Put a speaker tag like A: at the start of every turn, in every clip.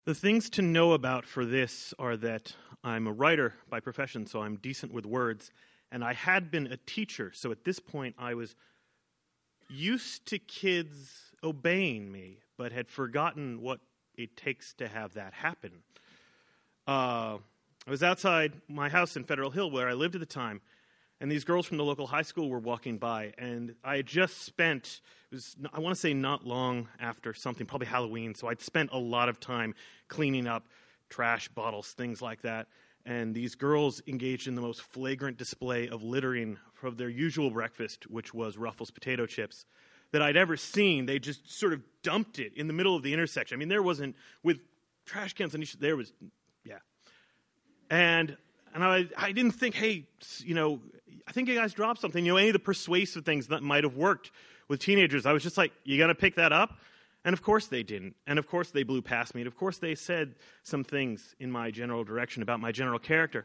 A: The things to know about for this are that I'm a writer by profession, so I'm decent with words, and I had been a teacher, so at this point I was used to kids obeying me, but had forgotten what it takes to have that happen. I was outside my house in Federal Hill, where I lived at the time, and these girls from the local high school were walking by, and I had just spent, I want to say not long after something, probably Halloween, so I'd spent a lot of time cleaning up trash, bottles, things like that, and these girls engaged in the most flagrant display of littering of their usual breakfast, which was Ruffles potato chips, that I'd ever seen. They just sort of dumped it in the middle of the intersection. I mean, there wasn't, with trash cans on each, there was, yeah. And I didn't think, hey, I think you guys dropped something. Any of the persuasive things that might have worked with teenagers. I was just like, you going to pick that up? And of course they didn't. And of course they blew past me. And of course they said some things in my general direction about my general character.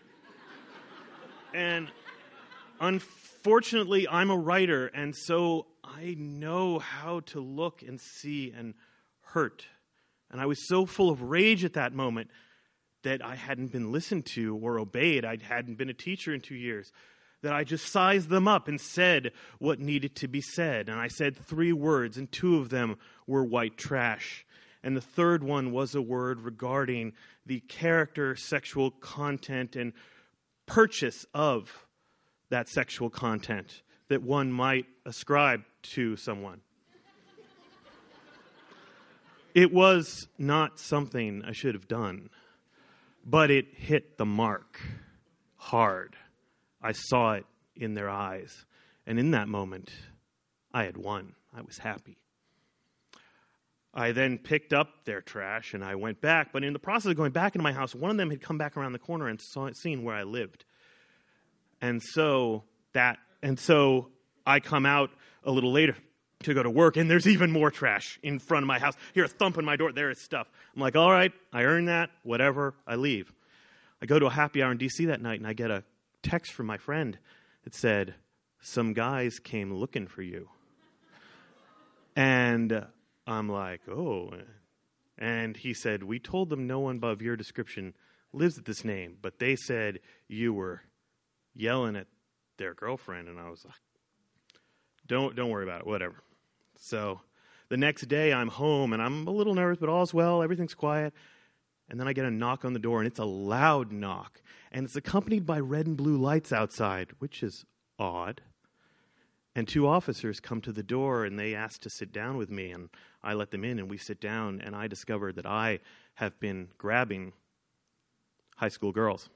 A: And unfortunately, I'm a writer, and so I know how to look and see and hurt. And I was so full of rage at that moment that I hadn't been listened to or obeyed. I hadn't been a teacher in 2 years. That I just sized them up and said what needed to be said. And I said 3 words, and 2 of them were white trash. And the third one was a word regarding the character, sexual content, and purchase of that sexual content that one might ascribe to someone. It was not something I should have done, but it hit the mark hard. I saw it in their eyes. And in that moment, I had won. I was happy. I then picked up their trash and I went back. But in the process of going back into my house, one of them had come back around the corner and seen where I lived. And so I come out a little later to go to work, and there's even more trash in front of my house. Hear a thump on my door. There is stuff. I'm like, all right, I earned that. Whatever. I leave. I go to a happy hour in D.C. that night, and I get a text from my friend that said, some guys came looking for you. And I'm like, oh. And he said, we told them no one above your description lives at this name, but they said you were yelling at their girlfriend. And I was like, don't worry about it, whatever. So the next day I'm home, and I'm a little nervous, but all's well, everything's quiet. And then I get a knock on the door, and it's a loud knock. And it's accompanied by red and blue lights outside, which is odd. And 2 officers come to the door, and they ask to sit down with me. And I let them in, and we sit down. And I discovered that I have been grabbing high school girls.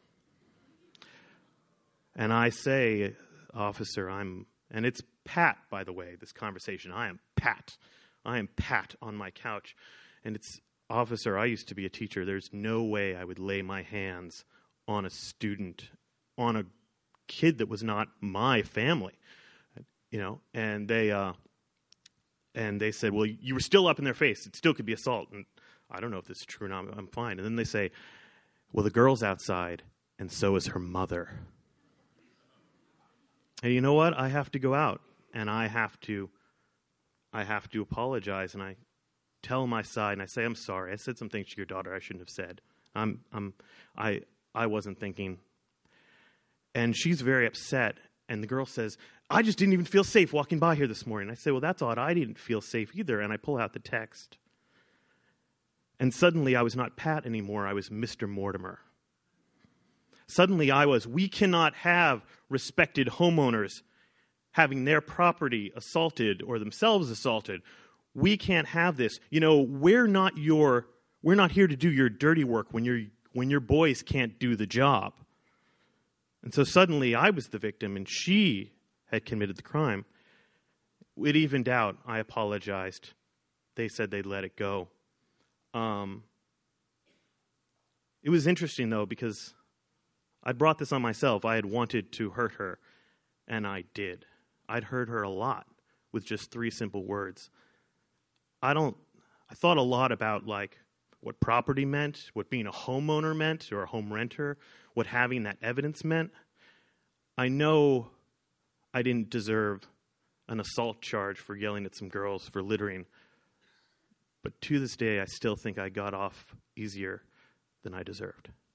A: And I say, officer, and it's Pat, by the way, this conversation. I am Pat on my couch. And it's, officer, I used to be a teacher. There's no way I would lay my hands on a student, on a kid that was not my family, And they said, well, you were still up in their face. It still could be assault. And I don't know if this is true or not. I'm fine. And then they say, well, the girl's outside, and so is her mother. And you know what? I have to go out, and I have to apologize, and I tell my side, and I say, I'm sorry. I said some things to your daughter I shouldn't have said. I wasn't thinking. And she's very upset. And the girl says, I just didn't even feel safe walking by here this morning. I say, well, that's odd. I didn't feel safe either. And I pull out the text. And suddenly I was not Pat anymore. I was Mr. Mortimer. Suddenly we cannot have respected homeowners having their property assaulted or themselves assaulted. We can't have this. We're not here to do your dirty work when your boys can't do the job. And so suddenly I was the victim and she had committed the crime. It evened out. I apologized. They said they'd let it go. It was interesting, though, because I brought this on myself. I had wanted to hurt her, and I did. I'd hurt her a lot with just 3 simple words. I thought a lot about, what property meant, what being a homeowner meant, or a home renter, what having that evidence meant. I know I didn't deserve an assault charge for yelling at some girls for littering, But to this day, I still think I got off easier than I deserved.